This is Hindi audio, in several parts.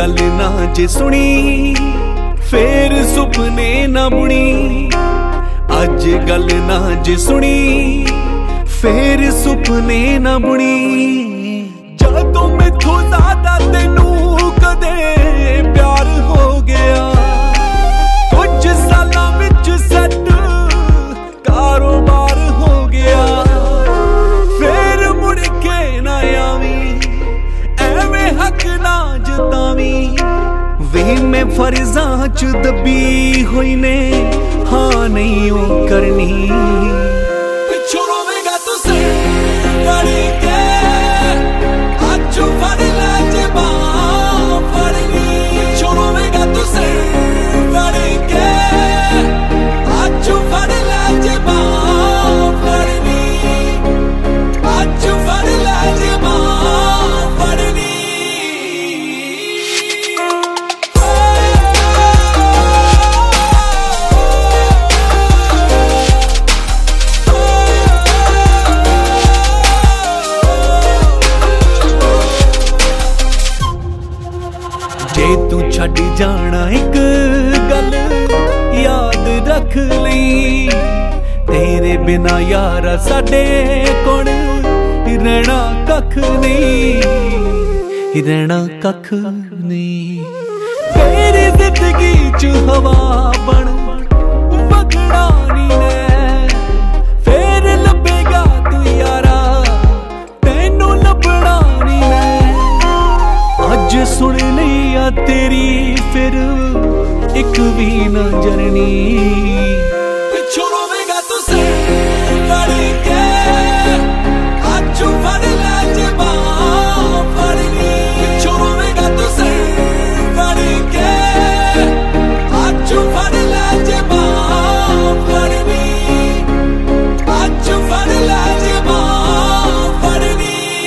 गल ना जे सुनी फिर सुपने ना बुनी। अज गल ना जे सुनी फिर सुपने ना बुनी। जदों मैथों ज्यादा तेनू कदे प्यार हो गया, कुछ सालां विच सैट कारोबार हो गया। फिर मुड़ के ना आवी एवें हक ना जतावी। वे मैं फर्जां च दबी हुई ने हाँ नहीं ओ करनी। पिछों रोवेगा तू सिर फड़ के अचू फड़ लै जे बांह फड़नी। पिछों रोवेगा तू सिर फड़ के अचू फड़ लै जे बांह फड़नी। अचू फड़ लै जे बांह फड़नी। जे तू छड़ जाना एक गल याद रख लई, तेरे बिना यारा साडे कोल रहना कख नहीं, रहना कख नहीं। तेरी जिंदगी च हवा बन वगड़ा नी ने, फिर लभेगा तू यारा तेनू लभना नी ने। अज सुन लिया तेरी फिर एक भी ना जरनी। पिछों रोवेगा तू सिर फड़ के अचू फड़ लै जे बांह फड़नी। पिछों रोवेगा तू सिर फड़ के अचू फड़ लै जे बांह फड़नी। अचू फड़ लै जे बांह फड़नी।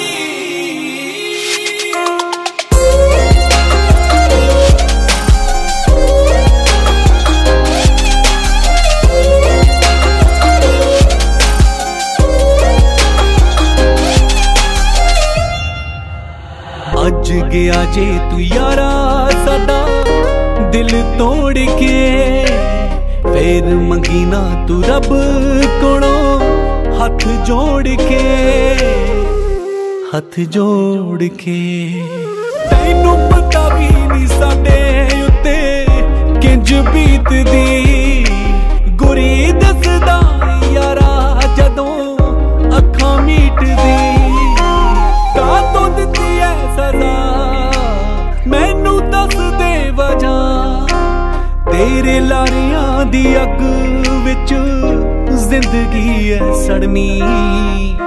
अज गया जे तू यारा साडा दिल तोड़ के, फिर मंगी ना तू रब कोलों हथ जोड़ के, हथ जोड़ के। तैनू पता भी नहीं साडे उत्ते किंज बीत दी। गुरी दसदा यारा जदों अखां मीट दी। कातों दित्ती है सजा मैनू दस दे वजह, तेरे लारियां दी अग विच जिंदगी है सड़नी।